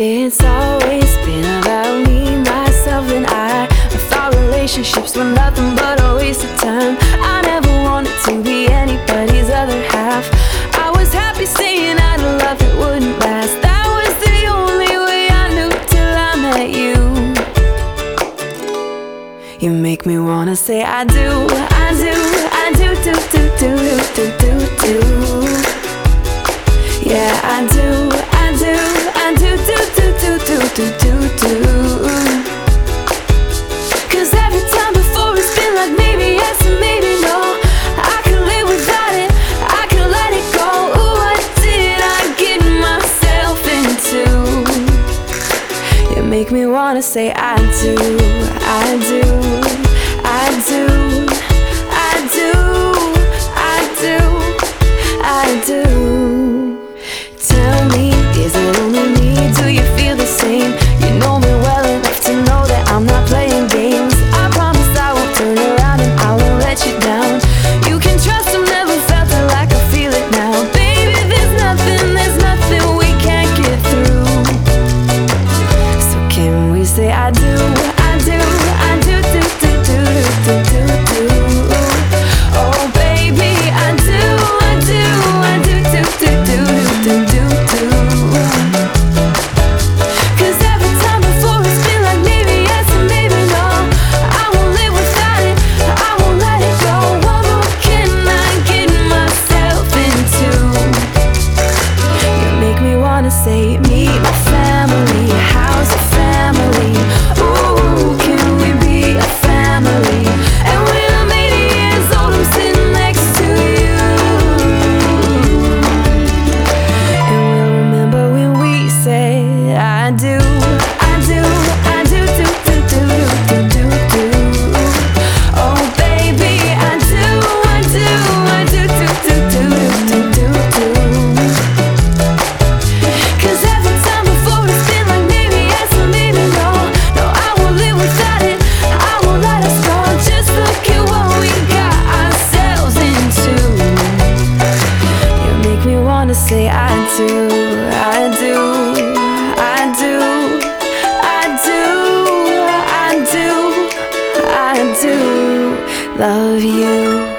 It's always been about me, myself and I thought relationships were nothing but a waste of time. I never wanted to be anybody's other half. I was happy saying I'd love that wouldn't last. That was the only way I knew till I met you. You make me wanna say I do, I do, I do, do, do, do, do, do, do. Yeah, I do, I do, I do, do, do, do, do, do, do, do. 'Cause every time before it's been like maybe yes and maybe no. I could live without it, I could let it go. Ooh, what did I get myself into? You make me wanna say I do, I do, I do, I do, I do, I do. Tell me, is it only me? Do you feel the same? You know me well enough to know that I'm not playing games. I promise I won't turn around and I won't let you down. You can trust I've never felt it like I feel it now. Baby, there's nothing we can't get through. So can we say I do, I do, I do, do, do, do, do, do, do. Oh baby, I do, I do, I do, do, do, do, do, do, do. 'Cause every time before it's been like maybe yes and maybe no. I won't live without it, I won't let it go. What more can I get myself into? You make me wanna say meet my family, how's the family? Ooh, can we be a family? And when I'm 80 years old, I'm sitting next to you. And we'll remember when we said I do, I do, I do, do, do, do, do, do, do. Oh baby, I do, I do, I do, do, do, do, do, do, do. 'Cause every time before it's been like maybe yes and maybe no. No, I won't live without it, I won't let us go. Just look at what we got ourselves into. You make me wanna say I do, I do, I do, I do, I do, I do love you.